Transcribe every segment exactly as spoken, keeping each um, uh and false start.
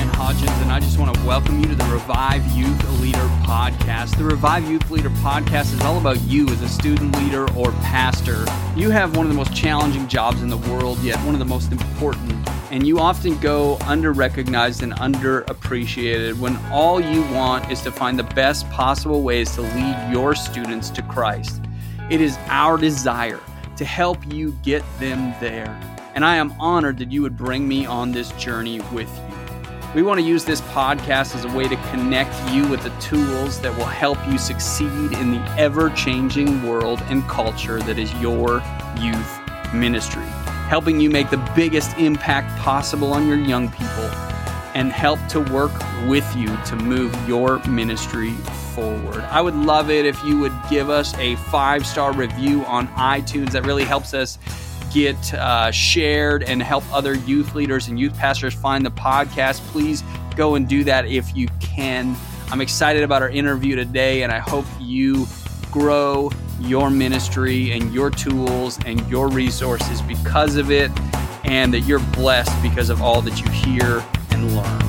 Ryan Hodgins, and I just want to welcome you to the Revive Youth Leader Podcast. The Revive Youth Leader Podcast is all about you as a student leader or pastor. You have one of the most challenging jobs in the world, yet one of the most important, and you often go under-recognized and underappreciated when all you want is to find the best possible ways to lead your students to Christ. It is our desire to help you get them there. And I am honored that you would bring me on this journey with you. We want to use this podcast as a way to connect you with the tools that will help you succeed in the ever-changing world and culture that is your youth ministry, helping you make the biggest impact possible on your young people and help to work with you to move your ministry forward. I would love it if you would give us a five-star review on iTunes. That really helps us get uh, shared and help other youth leaders and youth pastors find the podcast. Please go and do that if you can. I'm excited about our interview today, and I hope you grow your ministry and your tools and your resources because of it, and that you're blessed because of all that you hear and learn.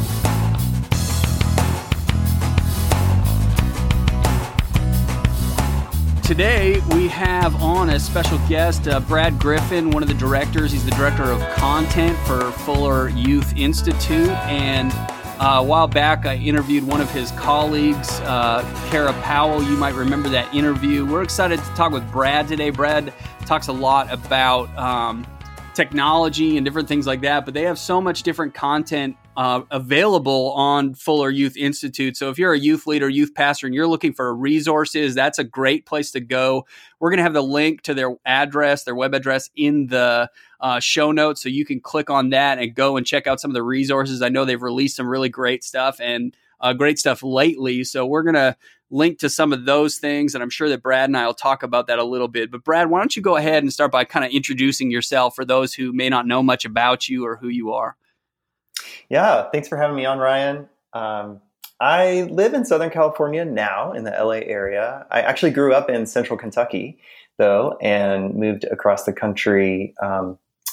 Today, we have on a special guest, uh, Brad Griffin, one of the directors. He's the director of content for Fuller Youth Institute. And uh, a while back, I interviewed one of his colleagues, uh, Kara Powell. You might remember that interview. We're excited to talk with Brad today. Brad talks a lot about um, technology and different things like that, but they have so much different content Uh, available on Fuller Youth Institute. So if you're a youth leader, youth pastor, and you're looking for resources, that's a great place to go. We're going to have the link to their address, their web address in the uh, show notes, so you can click on that and go and check out some of the resources. I know they've released some really great stuff and uh, great stuff lately. So we're going to link to some of those things, and I'm sure that Brad and I will talk about that a little bit. But Brad, why don't you go ahead and start by kind of introducing yourself for those who may not know much about you or who you are. Yeah, thanks for having me on, Ryan. Um, I live in Southern California now, in the L A area. I actually grew up in Central Kentucky, though, and moved across the country um,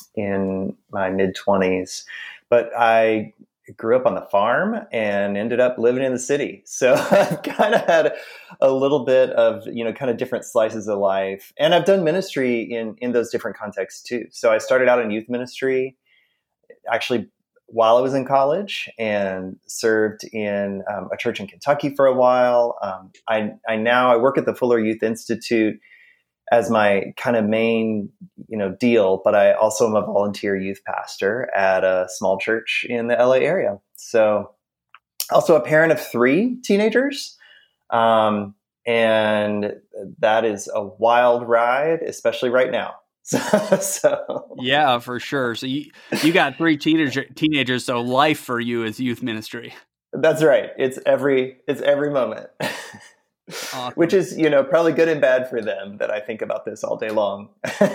in my mid-twenties. But I grew up on the farm and ended up living in the city. So I've kind of had a little bit of, you know, kind of different slices of life. And I've done ministry in, in those different contexts, too. So I started out in youth ministry, actually, while I was in college, and served in um, a church in Kentucky for a while. Um, I, I now I work at the Fuller Youth Institute as my kind of main, you know, deal, but I also am a volunteer youth pastor at a small church in the L A area. So also a parent of three teenagers. Um, and that is a wild ride, especially right now. So, so yeah, for sure. So you you got three teenager, teenagers, so life for you is youth ministry. That's right. It's every it's every moment, awesome. Which is, you know, probably good and bad for them that I think about this all day long.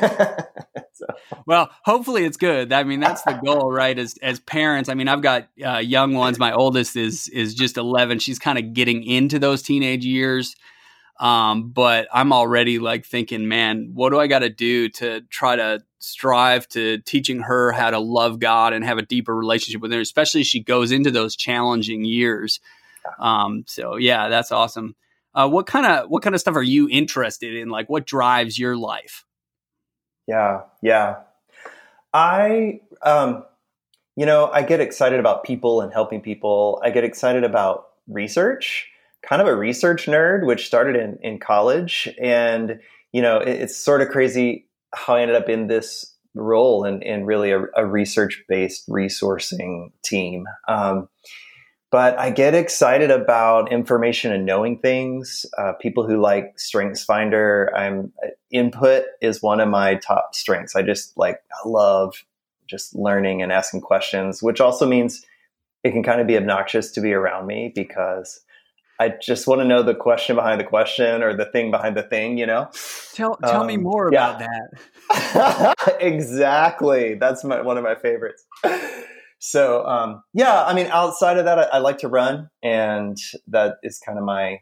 So. Well, hopefully it's good. I mean, that's the goal, right? As as parents, I mean, I've got uh, young ones. My oldest is is just eleven. She's kind of getting into those teenage years. Um, but I'm already like thinking, man, what do I got to do to try to strive to teaching her how to love God and have a deeper relationship with Him, especially as she goes into those challenging years. Um, so yeah, that's awesome. Uh, what kind of, what kind of stuff are you interested in? Like, what drives your life? Yeah. Yeah. I, um, you know, I get excited about people and helping people. I get excited about research. Kind of a research nerd, which started in, in college. And, you know, it, it's sort of crazy how I ended up in this role in, in really a, a research-based resourcing team. Um, but I get excited about information and knowing things. Uh, people who like StrengthsFinder, I'm input is one of my top strengths. I just like, I love just learning and asking questions, which also means it can kind of be obnoxious to be around me because I just want to know the question behind the question or the thing behind the thing, you know? Tell tell um, me more yeah. about that. Exactly. That's my, one of my favorites. So, um, yeah, I mean, outside of that, I, I like to run, and that is kind of my,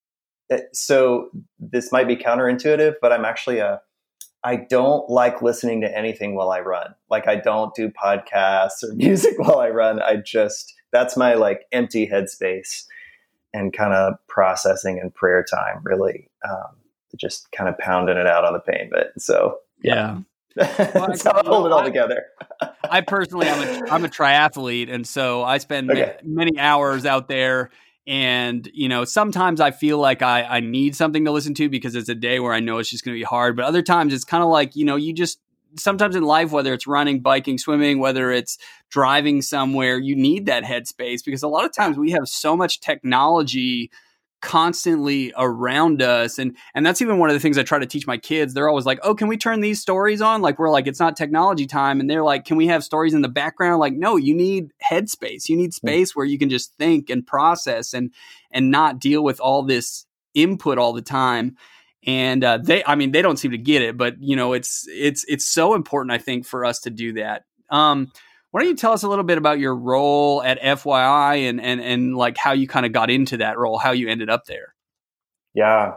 so this might be counterintuitive, but I'm actually a, I don't like listening to anything while I run. Like I don't do podcasts or music while I run. I just that's my like empty headspace and kind of processing and prayer time, really, um, just kind of pounding it out on the pain bit. So yeah, yeah. Well, that's how I hold it all I, together. I personally, I'm a, I'm a triathlete. And so I spend okay. ma- many hours out there. And, you know, sometimes I feel like I, I need something to listen to because it's a day where I know it's just going to be hard. But other times it's kind of like, you know, you just sometimes in life, whether it's running, biking, swimming, whether it's driving somewhere, you need that headspace because a lot of times we have so much technology constantly around us. And, and that's even one of the things I try to teach my kids. They're always like, oh, can we turn these stories on? Like, we're like, it's not technology time. And they're like, can we have stories in the background? Like, no, you need headspace. You need space where you can just think and process and, and not deal with all this input all the time. And uh, they, I mean, they don't seem to get it, but you know, it's, it's, it's so important, I think, for us to do that. Um, Why don't you tell us a little bit about your role at F Y I and and and like how you kind of got into that role, how you ended up there? Yeah.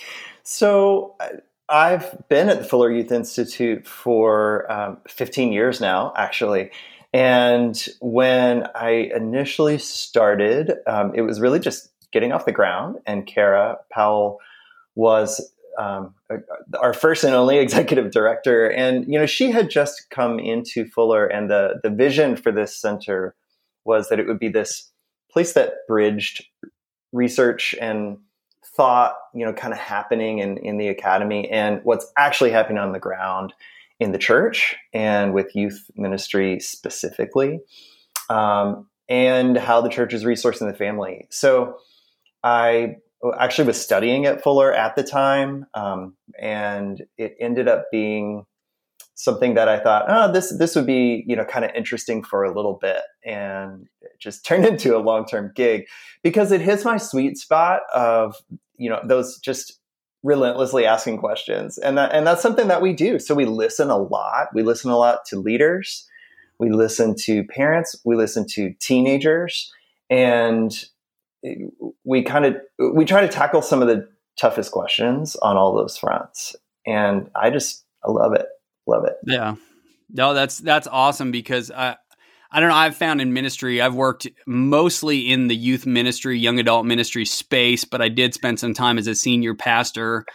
So I've been at the Fuller Youth Institute for um, fifteen years now, actually. And when I initially started, um, it was really just getting off the ground. And Kara Powell was Um, our first and only executive director. And, you know, she had just come into Fuller, and the, the vision for this center was that it would be this place that bridged research and thought, you know, kind of happening in, in the academy and what's actually happening on the ground in the church and with youth ministry specifically, um, and how the church is resourcing the family. So I actually was studying at Fuller at the time. Um, and it ended up being something that I thought, oh, this, this would be, you know, kind of interesting for a little bit. And it just turned into a long-term gig because it hits my sweet spot of, you know, those just relentlessly asking questions. And that, and that's something that we do. So we listen a lot. We listen a lot to leaders. We listen to parents. We listen to teenagers. And we kind of, we try to tackle some of the toughest questions on all those fronts. And I just, I love it. Love it. Yeah. No, that's, that's awesome because I, I don't know. I've found in ministry, I've worked mostly in the youth ministry, young adult ministry space, but I did spend some time as a senior pastor.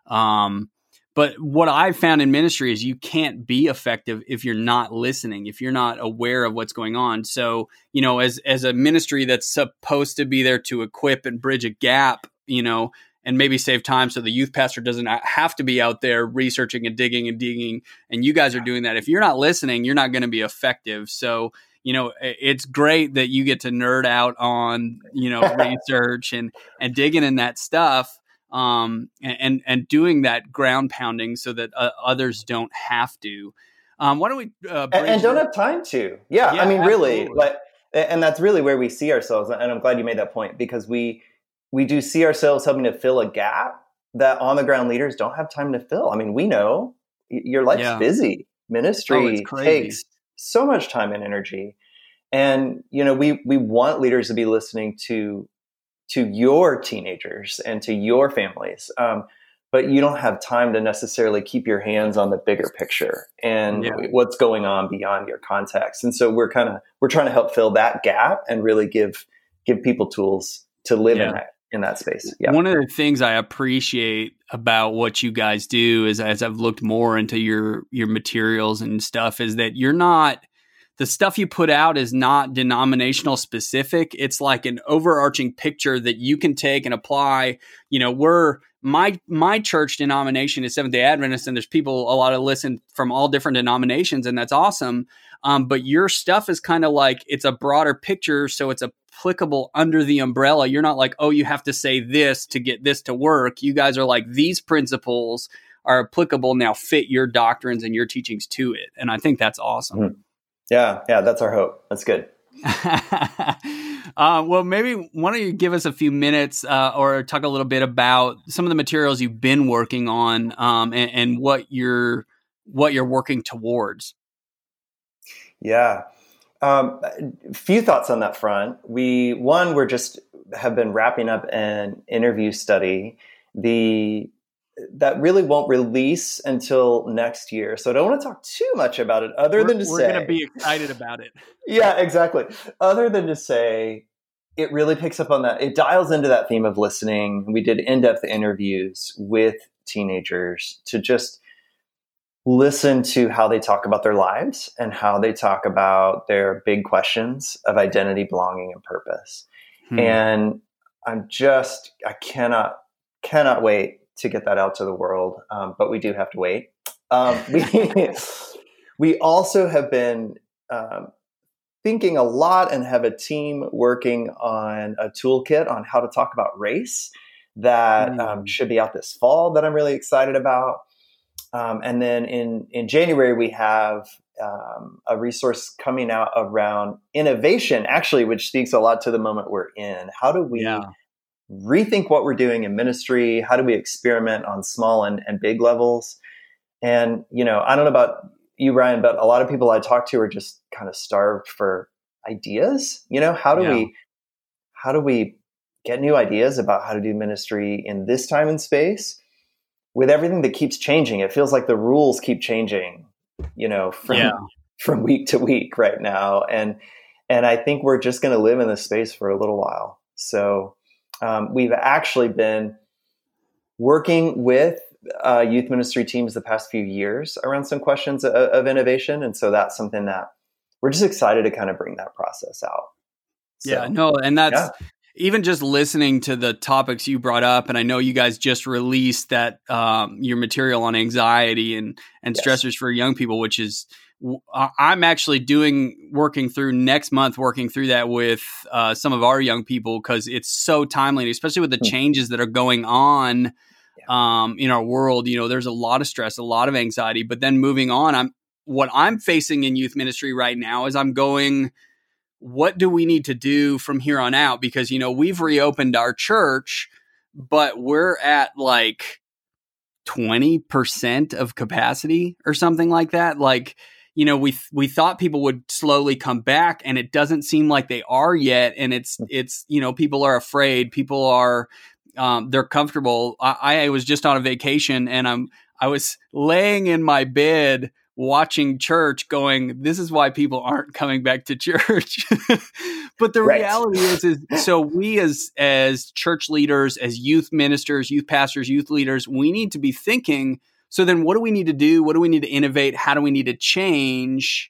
Um, But what I've found in ministry is you can't be effective if you're not listening, if you're not aware of what's going on. So, you know, as as a ministry that's supposed to be there to equip and bridge a gap, you know, and maybe save time so the youth pastor doesn't have to be out there researching and digging and digging, and you guys are doing that. If you're not listening, you're not going to be effective. So, you know, it's great that you get to nerd out on, you know, research and and digging in that stuff. Um, and, and doing that ground pounding so that uh, others don't have to. Um, why don't we, uh, and, and don't have time to, yeah, yeah I mean, absolutely. really, like, and that's really where we see ourselves. And I'm glad you made that point because we, we do see ourselves helping to fill a gap that on the ground leaders don't have time to fill. I mean, we know your life's yeah. busy. Ministry oh, takes so much time and energy. And, you know, we, we want leaders to be listening to to your teenagers and to your families. Um, but you don't have time to necessarily keep your hands on the bigger picture and yeah. what's going on beyond your context. And so we're kind of, we're trying to help fill that gap and really give, give people tools to live yeah. in that, in that space. Yeah. One of the things I appreciate about what you guys do is, as I've looked more into your, your materials and stuff, is that you're not, the stuff you put out is not denominational specific. It's like an overarching picture that you can take and apply. You know, we're my my church denomination is Seventh-day Adventist, and there's people a lot of listen from all different denominations, and that's awesome. Um, but your stuff is kind of like it's a broader picture, so it's applicable under the umbrella. You're not like, oh, you have to say this to get this to work. You guys are like, these principles are applicable now, fit your doctrines and your teachings to it, and I think that's awesome. Mm-hmm. Yeah, yeah, that's our hope. That's good. uh, well, maybe why don't you give us a few minutes uh, or talk a little bit about some of the materials you've been working on um, and, and what you're what you're working towards. Yeah, um, a few thoughts on that front. We one, we're just have been wrapping up an interview study. The that really won't release until next year. So I don't want to talk too much about it other we're, than to we're say. We're going to be excited about it. Yeah, exactly. Other than to say, it really picks up on that. It dials into that theme of listening. We did in-depth interviews with teenagers to just listen to how they talk about their lives and how they talk about their big questions of identity, belonging, and purpose. Hmm. And I'm just, I cannot, cannot wait to get that out to the world. Um, but we do have to wait. Um, we, we also have been um, thinking a lot and have a team working on a toolkit on how to talk about race that mm. um, should be out this fall that I'm really excited about. Um, and then in, in January, we have um, a resource coming out around innovation, actually, which speaks a lot to the moment we're in. How do we yeah. rethink what we're doing in ministry? How do we experiment on small and, and big levels? And, you know, I don't know about you, Ryan, but a lot of people I talk to are just kind of starved for ideas. You know, how do yeah. we, how do we get new ideas about how to do ministry in this time and space? With everything that keeps changing, it feels like the rules keep changing, you know, from yeah. from week to week right now. And and I think we're just going to live in this space for a little while. So um, we've actually been working with uh, youth ministry teams the past few years around some questions of, of innovation. And so that's something that we're just excited to kind of bring that process out. So, yeah, no, and that's... Yeah. Even just listening to the topics you brought up, and I know you guys just released that um, your material on anxiety and and yes. stressors for young people, which is I'm actually doing working through next month, working through that with uh, some of our young people because it's so timely, especially with the mm-hmm. changes that are going on yeah. um, in our world. You know, there's a lot of stress, a lot of anxiety, but then moving on, I'm what I'm facing in youth ministry right now is I'm going. What do we need to do from here on out? Because, you know, we've reopened our church, but we're at like twenty percent of capacity or something like that. Like, you know, we, we thought people would slowly come back and it doesn't seem like they are yet. And it's, it's, you know, people are afraid, people are, um, they're comfortable. I, I was just on a vacation and I'm, I was laying in my bed watching church going, this is why people aren't coming back to church. But the right. reality is, is, so we as, as church leaders, as youth ministers, youth pastors, youth leaders, we need to be thinking, so then what do we need to do? What do we need to innovate? How do we need to change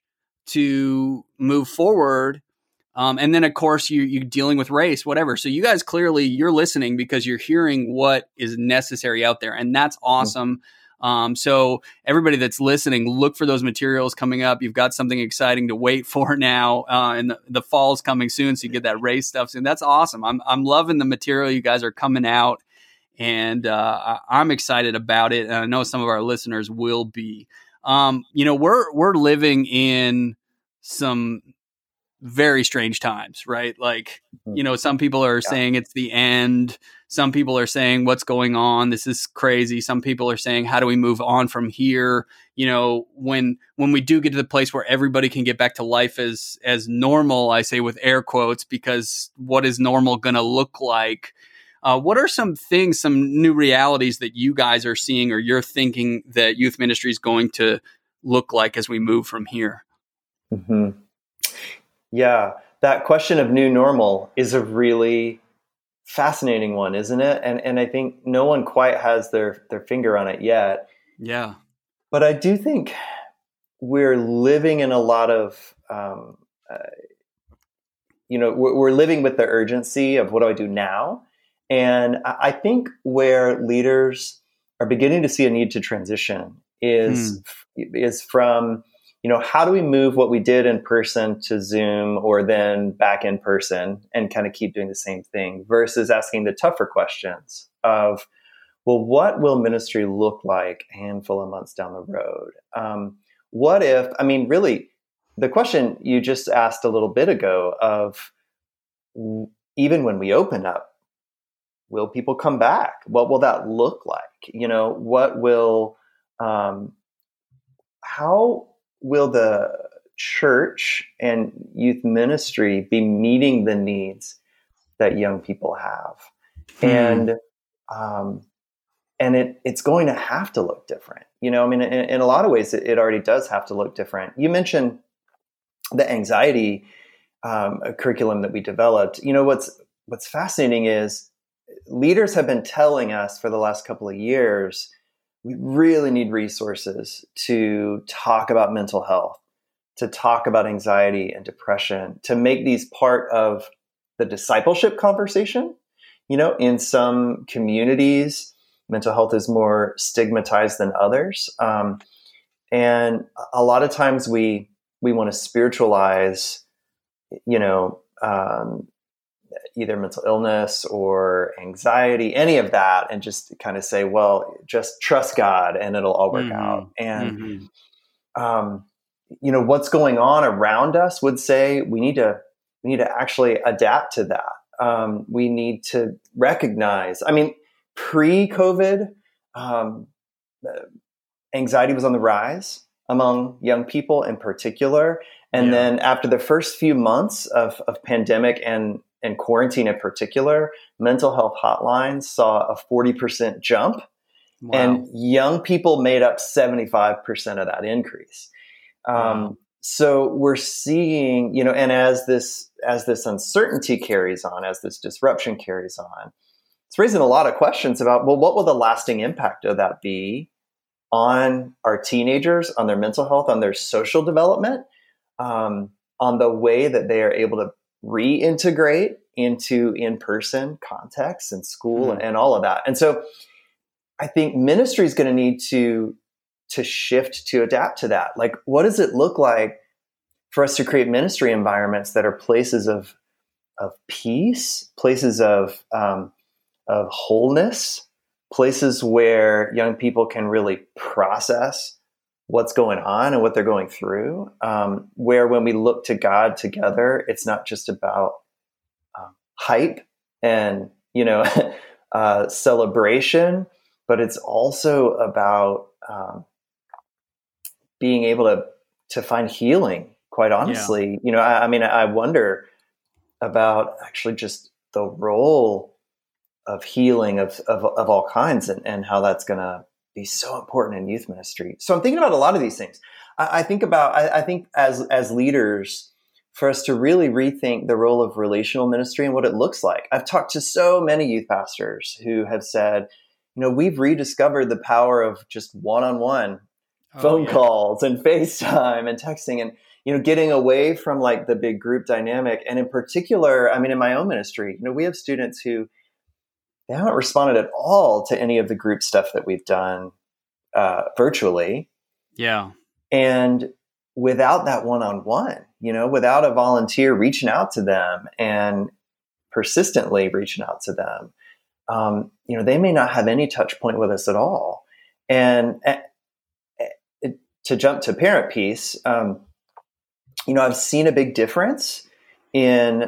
to move forward? Um, and then of course you, you're dealing with race, whatever. So you guys clearly you're listening because you're hearing what is necessary out there. And that's awesome. Mm-hmm. Um, so everybody that's listening, look for those materials coming up. You've got something exciting to wait for now. Uh, and the, the fall's coming soon. So you get that race stuff soon. That's awesome. I'm, I'm loving the material you guys are coming out and, uh, I'm excited about it. And I know some of our listeners will be, um, you know, we're, we're living in some very strange times, right? Like, you know, some people are yeah. saying it's the end. Some people are saying what's going on. This is crazy. Some people are saying, how do we move on from here? You know, when, when we do get to the place where everybody can get back to life as, as normal, I say with air quotes, because what is normal going to look like? Uh, what are some things, some new realities that you guys are seeing or you're thinking that youth ministry is going to look like as we move from here? Mm-hmm. Yeah, that question of new normal is a really fascinating one, isn't it? And and I think no one quite has their their finger on it yet. Yeah. But I do think we're living in a lot of, um, uh, you know, we're, we're living with the urgency of what do I do now? And I, I think where leaders are beginning to see a need to transition is hmm. is from, you know, how do we move what we did in person to Zoom or then back in person and kind of keep doing the same thing versus asking the tougher questions of, well, what will ministry look like a handful of months down the road? Um, what if, I mean, really, the question you just asked a little bit ago of even when we open up, will people come back? What will that look like? You know, what will, um, how will the church and youth ministry be meeting the needs that young people have? Hmm. And, um, and it it's going to have to look different. You know, I mean, in, in a lot of ways, it, it already does have to look different. You mentioned the anxiety um, curriculum that we developed. You know, what's what's fascinating is leaders have been telling us for the last couple of years, we really need resources to talk about mental health, to talk about anxiety and depression, to make these part of the discipleship conversation. You know, in some communities, mental health is more stigmatized than others. Um, and a lot of times we we want to spiritualize, you know, um, either mental illness or anxiety, any of that, and just kind of say, well, just trust God and it'll all work mm-hmm. out. And, mm-hmm. um, you know, what's going on around us would say we need to, we need to actually adapt to that. Um, we need to recognize, I mean, pre-COVID, um, anxiety was on the rise among young people in particular. And yeah. then after the first few months of, of pandemic and, and quarantine in particular, mental health hotlines saw a forty percent jump. Wow. And young people made up seventy-five percent of that increase. Um, wow. So we're seeing, you know, and as this, as this uncertainty carries on, as this disruption carries on, it's raising a lot of questions about, well, what will the lasting impact of that be on our teenagers, on their mental health, on their social development, um, on the way that they are able to reintegrate into in-person contexts and school mm. and, and all of that. And so I think ministry is going to need to, to shift to adapt to that. Like, what does it look like for us to create ministry environments that are places of, of peace, places of, um, of wholeness, places where young people can really process what's going on and what they're going through, um, where when we look to God together, it's not just about um, hype and, you know, uh, celebration, but it's also about um, being able to, to find healing, quite honestly. Yeah. You know, I, I mean, I wonder about actually just the role of healing of, of, of all kinds and, and how that's going to be so important in youth ministry. So I'm thinking about a lot of these things. I, I think about, I, I think as, as leaders, for us to really rethink the role of relational ministry and what it looks like. I've talked to so many youth pastors who have said, you know, we've rediscovered the power of just one-on-one oh, phone yeah. calls and FaceTime and texting and, you know, getting away from like the big group dynamic. And in particular, I mean, in my own ministry, you know, we have students who they haven't responded at all to any of the group stuff that we've done uh, virtually. Yeah. And without that one-on-one, you know, without a volunteer reaching out to them and persistently reaching out to them, um, you know, they may not have any touch point with us at all. And uh, it, to jump to parent piece, um, you know, I've seen a big difference in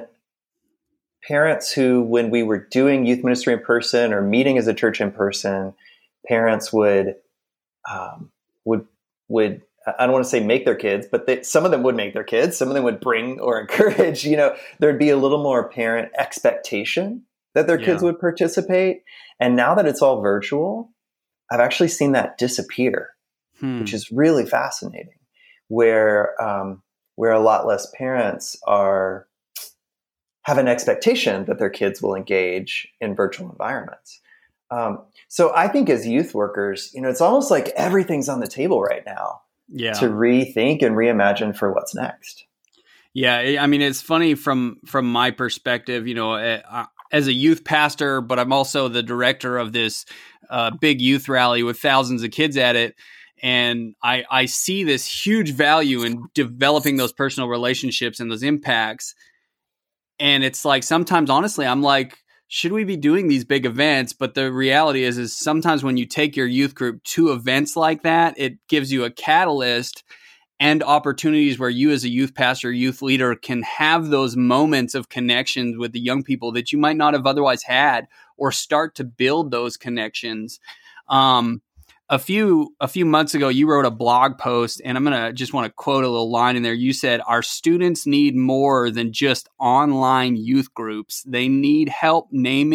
parents who, when we were doing youth ministry in person or meeting as a church in person, parents would, um, would, would, I don't want to say make their kids, but they, some of them would make their kids. Some of them would bring or encourage, you know, there'd be a little more parent expectation that their yeah. kids would participate. And now that it's all virtual, I've actually seen that disappear, hmm. which is really fascinating, where, um, where a lot less parents are, have an expectation that their kids will engage in virtual environments. Um, so I think as youth workers, you know, it's almost like everything's on the table right now yeah. to rethink and reimagine for what's next. Yeah. I mean, it's funny from, from my perspective, you know, uh, as a youth pastor, but I'm also the director of this uh, big youth rally with thousands of kids at it. And I, I see this huge value in developing those personal relationships and those impacts. And it's like, sometimes, honestly, I'm like, should we be doing these big events? But the reality is, is sometimes when you take your youth group to events like that, it gives you a catalyst and opportunities where you as a youth pastor, youth leader can have those moments of connections with the young people that you might not have otherwise had, or start to build those connections. Um, A few a few months ago, you wrote a blog post, and I'm going to just want to quote a little line in there. You said, our students need more than just online youth groups. They need help naming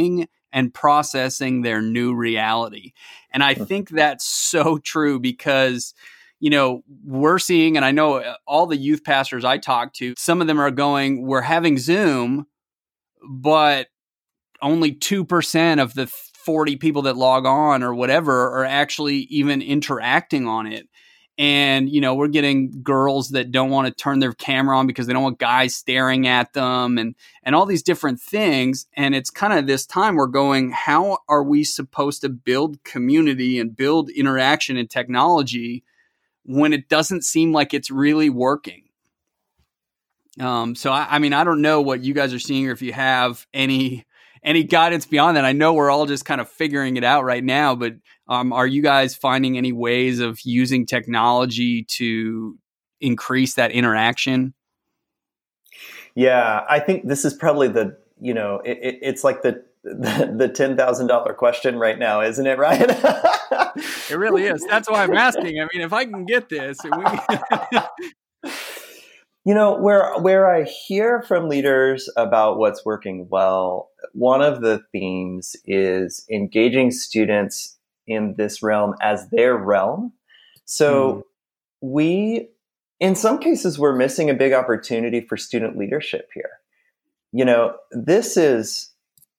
and processing their new reality. And I think that's so true because, you know, we're seeing, and I know all the youth pastors I talk to, some of them are going, we're having Zoom, but only two percent of the forty people that log on or whatever are actually even interacting on it. And, you know, we're getting girls that don't want to turn their camera on because they don't want guys staring at them and, and all these different things. And it's kind of this time we're going, how are we supposed to build community and build interaction in technology when it doesn't seem like it's really working? Um, so, I, I mean, I don't know what you guys are seeing or if you have any any guidance beyond that. I know we're all just kind of figuring it out right now, but um, are you guys finding any ways of using technology to increase that interaction? Yeah, I think this is probably the, you know, it, it, it's like the the, the ten thousand dollars question right now, isn't it, Ryan? It really is. That's why I'm asking. I mean, if I can get this, we... You know, where where I hear from leaders about what's working well, one of the themes is engaging students in this realm as their realm. So mm. we, in some cases, we're missing a big opportunity for student leadership here. You know, this is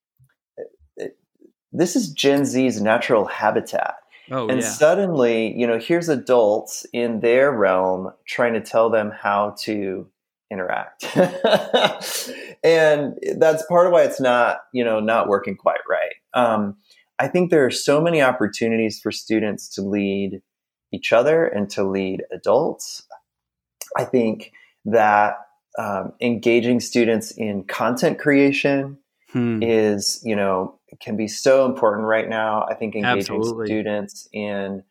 this is Gen Z's natural habitat. Oh, and yeah. suddenly, you know, here's adults in their realm trying to tell them how to interact. And that's part of why it's not, you know, not working quite right. Um, I think there are so many opportunities for students to lead each other and to lead adults. I think that um, engaging students in content creation hmm. is, you know, can be so important right now. I think engaging Absolutely. students in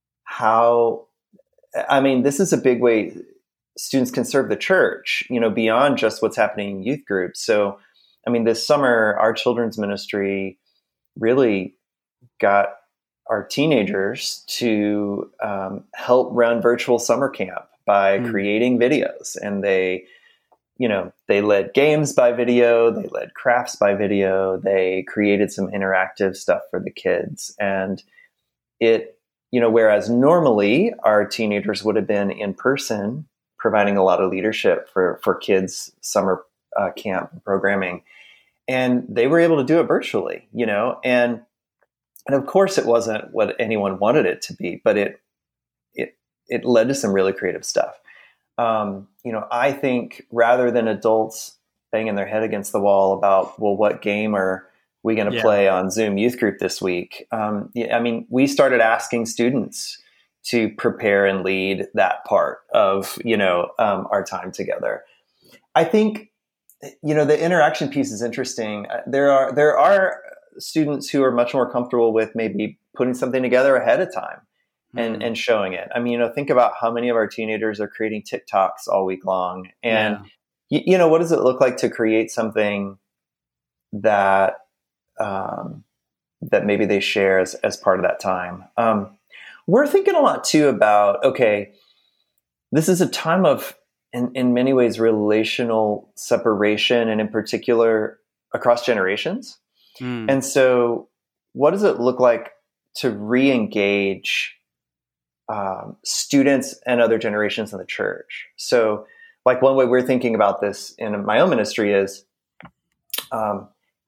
how, I mean, this is a big way students can serve the church, you know, beyond just what's happening in youth groups. So, I mean, this summer, our children's ministry really got our teenagers to um, help run virtual summer camp by mm. creating videos. And they, you know, they led games by video, they led crafts by video, they created some interactive stuff for the kids. And it, you know, whereas normally our teenagers would have been in person providing a lot of leadership for, for kids' summer uh, camp programming, and they were able to do it virtually, you know, and, and of course it wasn't what anyone wanted it to be, but it, it, it led to some really creative stuff. Um, you know, I think rather than adults banging their head against the wall about, well, what game are we going to yeah. play on Zoom youth group this week? Um, yeah, I mean, we started asking students to prepare and lead that part of, you know, um, our time together. I think, you know, the interaction piece is interesting. There are, there are students who are much more comfortable with maybe putting something together ahead of time. And, mm. and showing it. I mean, you know, think about how many of our teenagers are creating TikToks all week long. And, yeah. you, you know, what does it look like to create something that, um, that maybe they share as, as part of that time? Um, we're thinking a lot too about, okay, this is a time of, in, in many ways, relational separation, and in particular across generations. Mm. And so what does it look like to re-engage Um, students and other generations in the church? So like one way we're thinking about this in my own ministry is um,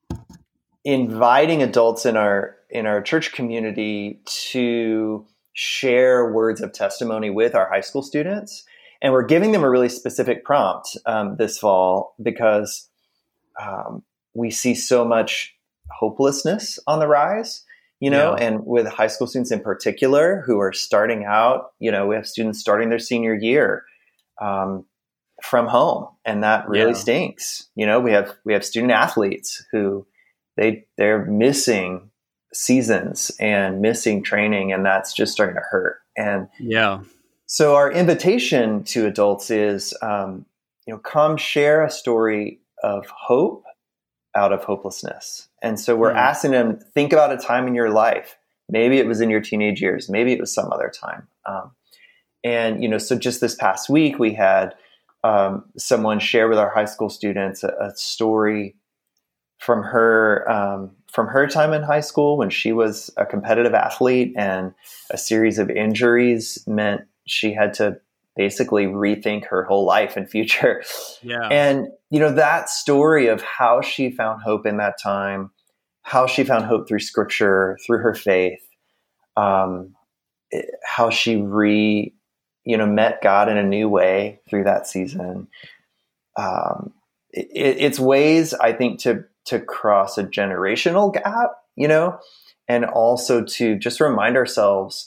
inviting adults in our in our church community to share words of testimony with our high school students. And we're giving them a really specific prompt um, this fall because um, we see so much hopelessness on the rise. You know, yeah. and with high school students in particular who are starting out, you know, we have students starting their senior year um, from home, and that really yeah. stinks. You know, we have we have student athletes who they they're missing seasons and missing training, and that's just starting to hurt. And yeah, so our invitation to adults is, um, you know, come share a story of hope out of hopelessness. And so we're mm. asking them, think about a time in your life. Maybe it was in your teenage years. Maybe it was some other time. Um, and, you know, so just this past week, we had um, someone share with our high school students a, a story from her, um, from her time in high school when she was a competitive athlete, and a series of injuries meant she had to basically rethink her whole life and future. Yeah. And, you know, that story of how she found hope in that time, how she found hope through scripture, through her faith, um, it, how she re, you know, met God in a new way through that season. Um, it, it's ways, I think, to, to cross a generational gap, you know, and also to just remind ourselves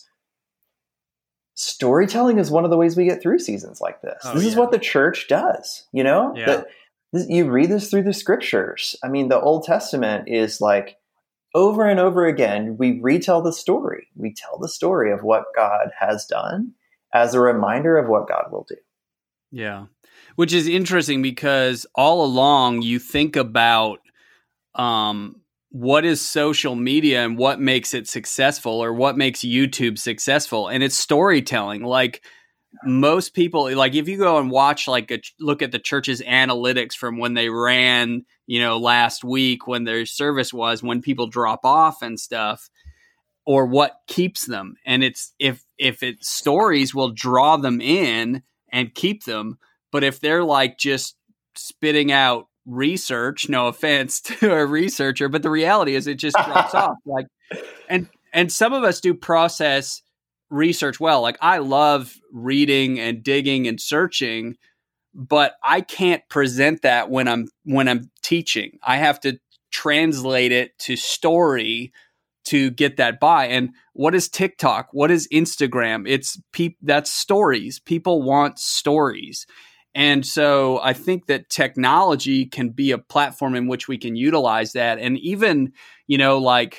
storytelling is one of the ways we get through seasons like this. Oh, this is yeah. what the church does, you know, Yeah. that this, you read this through the scriptures. I mean, the Old Testament is like over and over again, we retell the story. We tell the story of what God has done as a reminder of what God will do. Yeah. Which is interesting because all along you think about, um, what is social media and what makes it successful, or what makes YouTube successful? And it's storytelling. Like most people, like if you go and watch, like a, look at the church's analytics from when they ran, you know, last week, when their service was, when people drop off and stuff, or what keeps them. And it's, if, if it's stories will draw them in and keep them. But if they're like just spitting out research, no offense to a researcher, but the reality is it just drops off. Like, and, and some of us do process research well. Like I love reading and digging and searching, but I can't present that when I'm, when I'm teaching. I have to translate it to story to get that by. And what is TikTok? What is Instagram? It's peop that's stories. People want stories. And so I think that technology can be a platform in which we can utilize that. And even, you know, like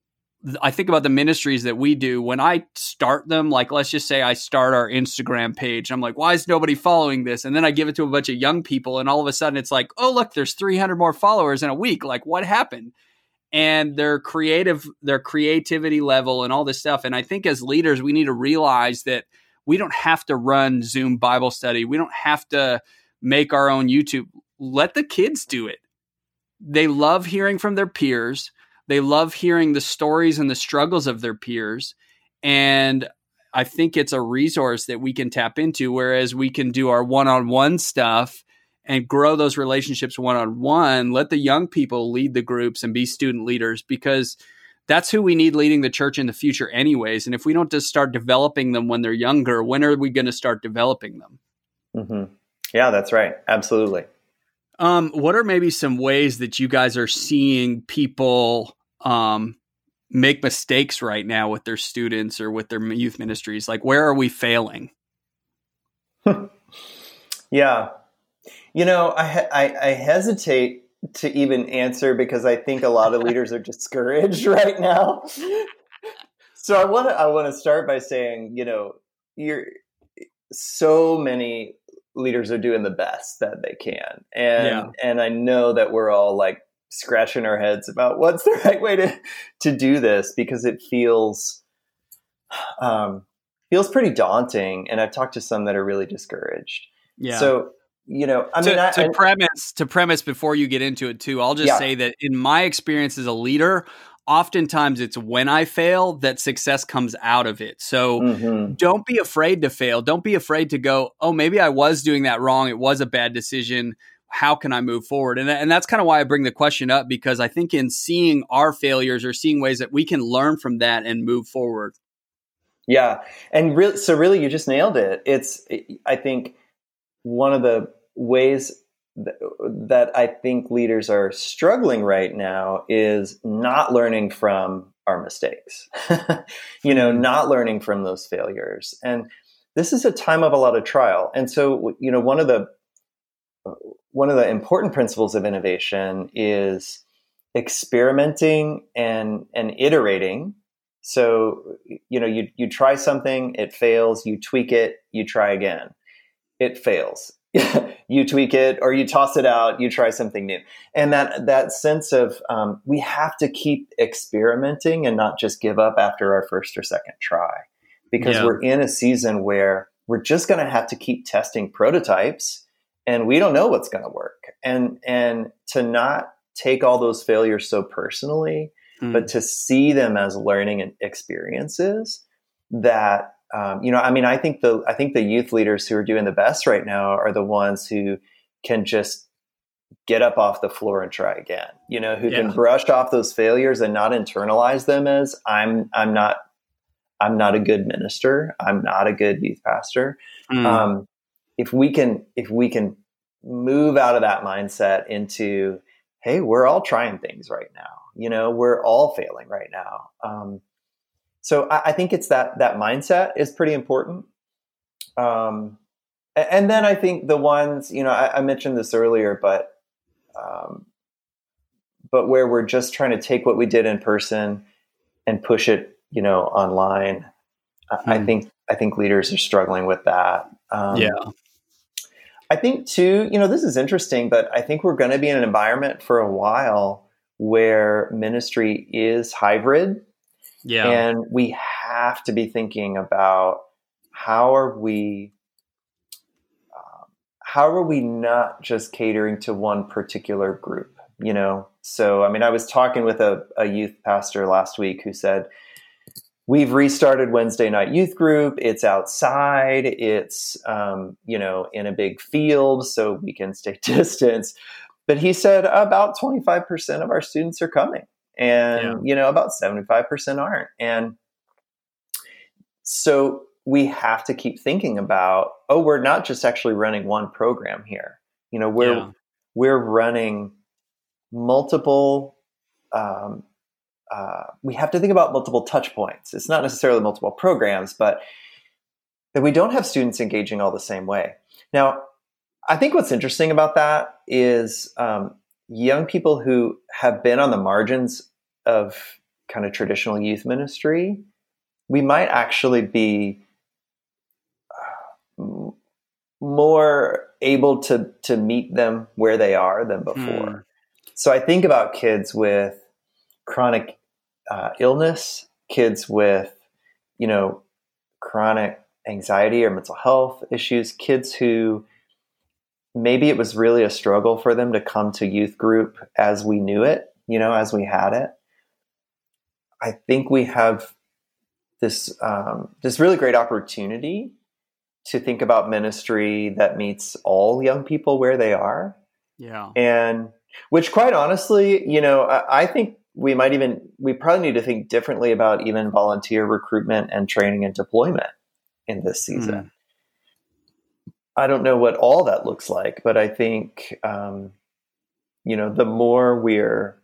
I think about the ministries that we do. When I start them, like let's just say I start our Instagram page. I'm like, why is nobody following this? And then I give it to a bunch of young people, and all of a sudden it's like, oh, look, there's three hundred more followers in a week. Like what happened? And their creative, their creativity level and all this stuff. And I think as leaders, we need to realize that we don't have to run Zoom Bible study. We don't have to make our own YouTube. Let the kids do it. They love hearing from their peers. They love hearing the stories and the struggles of their peers. And I think it's a resource that we can tap into, whereas we can do our one-on-one stuff and grow those relationships one-on-one. Let the young people lead the groups and be student leaders, because that's who we need leading the church in the future anyways. And if we don't just start developing them when they're younger, when are we going to start developing them? Mm-hmm. Yeah, that's right. Absolutely. Um, what are maybe some ways that you guys are seeing people um, make mistakes right now with their students or with their youth ministries? Like, where are we failing? Yeah. You know, I, I, I hesitate to even answer because I think a lot of leaders are discouraged right now. So I want to I want to start by saying, you know, you're so many leaders are doing the best that they can, and Yeah. and I know that we're all like scratching our heads about what's the right way to to do this, because it feels um, feels pretty daunting, and I've talked to some that are really discouraged. Yeah. So. You know, I to, mean, I, to I, premise to premise before you get into it too, I'll just Yeah. say that in my experience as a leader, oftentimes it's when I fail that success comes out of it. So mm-hmm. don't be afraid to fail. Don't be afraid to go, oh, maybe I was doing that wrong. It was a bad decision. How can I move forward? And, and that's kind of why I bring the question up, because I think in seeing our failures or seeing ways that we can learn from that and move forward. Yeah. And really, so really you just nailed it. It's, I think one of the ways th- that I think leaders are struggling right now is not learning from our mistakes, you know, not learning from those failures. And this is a time of a lot of trial. And so, you know, one of the, one of the important principles of innovation is experimenting and, and iterating. So, you know, you, you try something, it fails, you tweak it, you try again, it fails. You tweak it or you toss it out, you try something new. And that, that sense of um, we have to keep experimenting and not just give up after our first or second try, because Yeah. we're in a season where we're just going to have to keep testing prototypes and we don't know what's going to work. And, and to not take all those failures so personally, mm. but to see them as learning and experiences that, um, you know, I mean, I think the, I think the youth leaders who are doing the best right now are the ones who can just get up off the floor and try again, you know, who yeah. can brush off those failures and not internalize them as I'm, I'm not, I'm not a good minister. I'm not a good youth pastor. Mm. Um, if we can, if we can move out of that mindset into, hey, we're all trying things right now. You know, we're all failing right now. Um, so I, I think it's that, that mindset is pretty important. Um, and, and then I think the ones, you know, I, I mentioned this earlier, but, um, but where we're just trying to take what we did in person and push it, you know, online. Hmm. I think, I think leaders are struggling with that. Um, yeah. I think too, you know, this is interesting, but I think we're going to be in an environment for a while where ministry is hybrid. Yeah. And we have to be thinking about how are we, um, how are we not just catering to one particular group, you know? So, I mean, I was talking with a, a youth pastor last week who said, we've restarted Wednesday night youth group. It's outside. It's, um, you know, in a big field so we can stay distance. But he said about twenty-five percent of our students are coming and, yeah. you know, about seventy-five percent aren't. And so we have to keep thinking about, oh, we're not just actually running one program here. You know, we're, yeah. we're running multiple, um, Uh, we have to think about multiple touch points. It's not necessarily multiple programs, but that we don't have students engaging all the same way. Now, I think what's interesting about that is um, young people who have been on the margins of kind of traditional youth ministry, we might actually be uh, more able to, to meet them where they are than before. Mm. So I think about kids with chronic uh, illness, kids with, you know, chronic anxiety or mental health issues, kids who maybe it was really a struggle for them to come to youth group as we knew it, you know, as we had it. I think we have this, um, this really great opportunity to think about ministry that meets all young people where they are. Yeah. And which quite honestly, you know, I, I think we might even, we probably need to think differently about even volunteer recruitment and training and deployment in this season. Mm. I don't know what all that looks like, but I think, um, you know, the more we're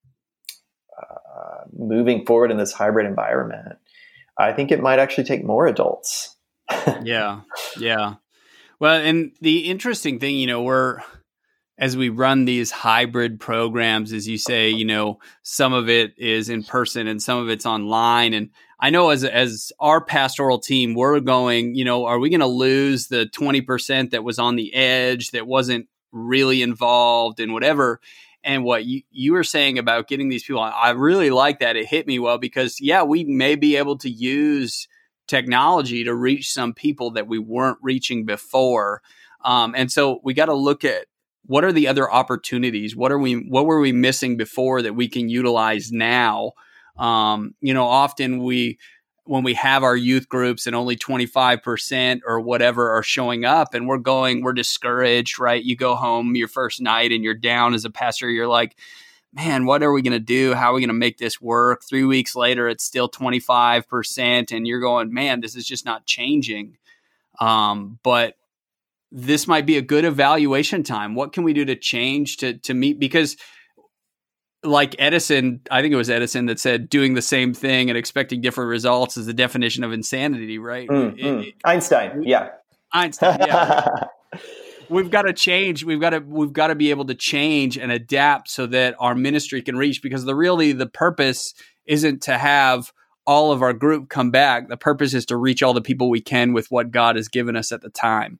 uh, moving forward in this hybrid environment, I think it might actually take more adults. yeah. Yeah. Well, and the interesting thing, you know, we're, as we run these hybrid programs, as you say, you know, some of it is in person and some of it's online. And I know as as our pastoral team, we're going, you know, are we going to lose the twenty percent that was on the edge, that wasn't really involved in whatever? And what you, you were saying about getting these people, I really like that. It hit me well because, yeah, we may be able to use technology to reach some people that we weren't reaching before. Um, and so we got to look at, what are the other opportunities? What are we, what were we missing before that we can utilize now? Um, you know, often we, when we have our youth groups and only twenty-five percent or whatever are showing up and we're going, we're discouraged, right? You go home your first night and you're down as a pastor. You're like, man, what are we going to do? How are we going to make this work? Three weeks later, it's still twenty-five percent. And you're going, man, this is just not changing. Um, but this might be a good evaluation time. What can we do to change to, to meet? Because like Edison, I think it was Edison that said doing the same thing and expecting different results is the definition of insanity, right? Mm, it, mm. It, Einstein. Yeah. Einstein. Yeah. We've got to change. We've got to, we've got to be able to change and adapt so that our ministry can reach, because the really, the purpose isn't to have all of our group come back. The purpose is to reach all the people we can with what God has given us at the time.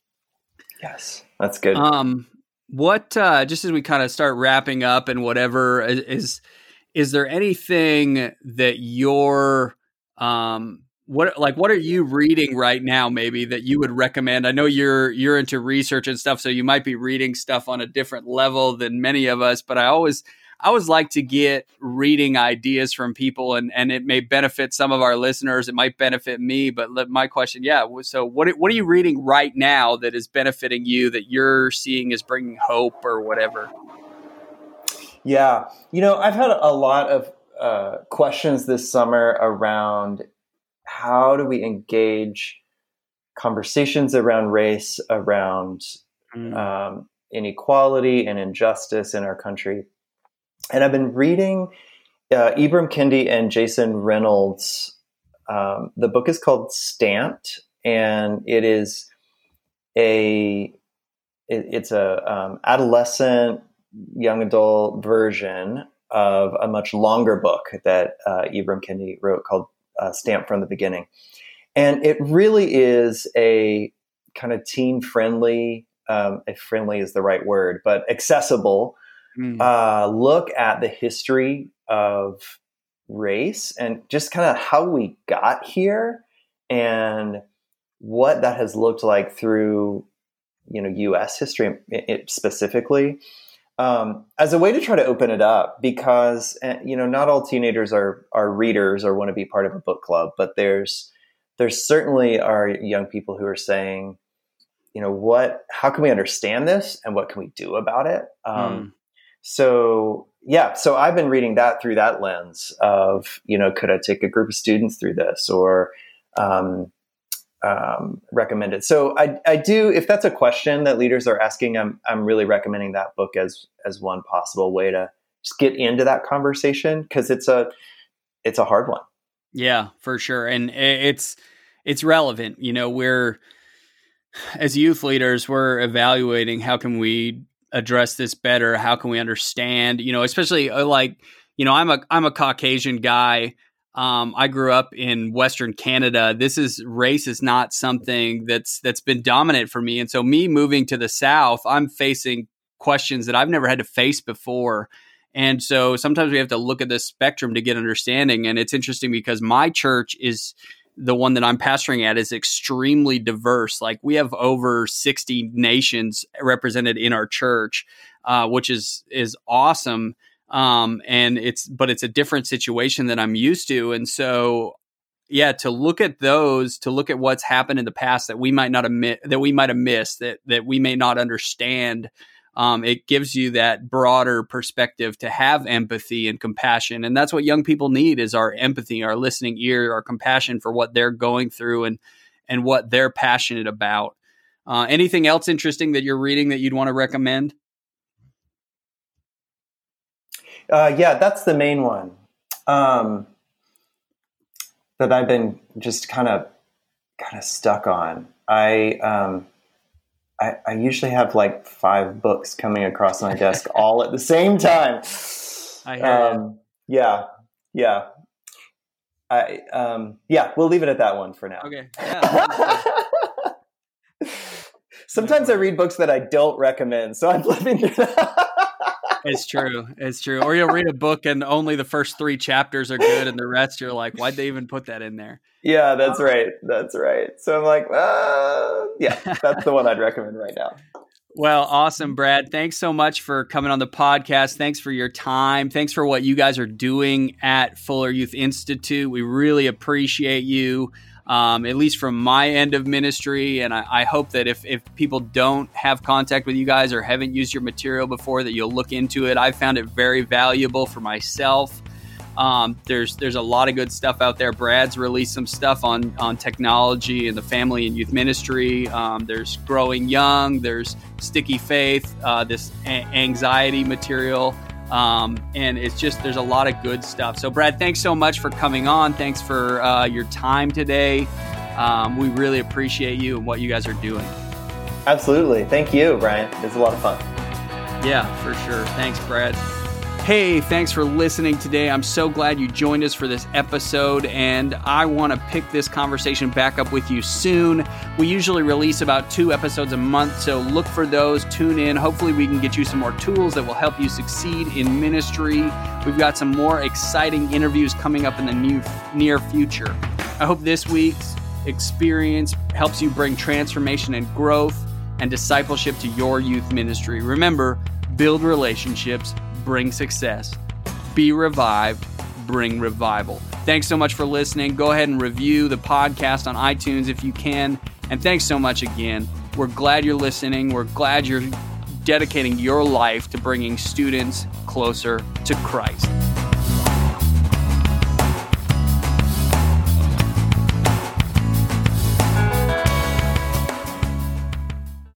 Yes, that's good. Um, what, uh, just as we kind of start wrapping up and whatever, is, is there anything that you're, um, What like what are you reading right now maybe that you would recommend? I know you're you're into research and stuff, so you might be reading stuff on a different level than many of us, but I always I always like to get reading ideas from people, and, and it may benefit some of our listeners. It might benefit me, but my question, yeah. So what what are you reading right now that is benefiting you, that you're seeing is bringing hope or whatever? Yeah. You know, I've had a lot of uh, questions this summer around how do we engage conversations around race, around mm. um, inequality and injustice in our country. And I've been reading uh, Ibram Kendi and Jason Reynolds. Um, the book is called Stamped, and it is a it, it's a um, adolescent, young adult version of a much longer book that uh, Ibram Kendi wrote called uh, Stamped from the Beginning. And it really is a kind of teen-friendly, um, if friendly is the right word, but accessible mm. uh, look at the history of race and just kind of how we got here and what that has looked like through, you know, U S history it, specifically. Um, as a way to try to open it up, because, you know, not all teenagers are, are readers or want to be part of a book club, but there's, there's certainly are young people who are saying, you know, what, how can we understand this and what can we do about it? Um, mm. So, yeah, so I've been reading that through that lens of, you know, could I take a group of students through this or, um, um, recommend it. So I, I do, if that's a question that leaders are asking, I'm, I'm really recommending that book as, as one possible way to just get into that conversation. Cause it's a, it's a hard one. Yeah, for sure. And it's, it's relevant. You know, we're, as youth leaders, we're evaluating how can we address this better? How can we understand, you know, especially like, you know, I'm a, I'm a Caucasian guy. Um, I grew up in Western Canada. This is race is not something that's that's been dominant for me. And so me moving to the South, I'm facing questions that I've never had to face before. And so sometimes we have to look at the spectrum to get understanding. And it's interesting because my church is the one that I'm pastoring at is extremely diverse. Like we have over sixty nations represented in our church, uh, which is is awesome. Um, and it's, but it's a different situation than I'm used to. And so, yeah, to look at those, to look at what's happened in the past that we might not admit, that we might have missed, that, that we may not understand. Um, it gives you that broader perspective to have empathy and compassion. And that's what young people need is our empathy, our listening ear, our compassion for what they're going through and, and what they're passionate about. Uh, anything else interesting that you're reading that you'd want to recommend? Uh, yeah, that's the main one um, that I've been just kind of kind of stuck on. I, um, I I usually have like five books coming across my desk all at the same time. I hear um, yeah, yeah. I um, yeah, we'll leave it at that one for now. Okay. Yeah, sometimes I read books that I don't recommend, so I'm flipping through that. It's true. It's true. Or you'll read a book and only the first three chapters are good and the rest you're like, why'd they even put that in there? Yeah, that's right. That's right. So I'm like, uh, yeah, that's the one I'd recommend right now. Well, awesome, Brad. Thanks so much for coming on the podcast. Thanks for your time. Thanks for what you guys are doing at Fuller Youth Institute. We really appreciate you. Um, at least from my end of ministry. And I, I hope that if, if people don't have contact with you guys or haven't used your material before, that you'll look into it. I found it very valuable for myself. Um, there's there's a lot of good stuff out there. Brad's released some stuff on, on technology and the family and youth ministry. Um, there's Growing Young. There's Sticky Faith, uh, this a- anxiety material. Um, and it's just, there's a lot of good stuff. So Brad, thanks so much for coming on. Thanks for uh, your time today. Um, we really appreciate you and what you guys are doing. Absolutely. Thank you, Brian. It's a lot of fun. Yeah, for sure. Thanks, Brad. Hey, thanks for listening today. I'm so glad you joined us for this episode, and I want to pick this conversation back up with you soon. We usually release about two episodes a month, so look for those, tune in. Hopefully we can get you some more tools that will help you succeed in ministry. We've got some more exciting interviews coming up in the new, near future. I hope this week's experience helps you bring transformation and growth and discipleship to your youth ministry. Remember, build relationships, bring success. Be revived, bring revival. Thanks so much for listening. Go ahead and review the podcast on iTunes if you can. And thanks so much again. We're glad you're listening. We're glad you're dedicating your life to bringing students closer to Christ.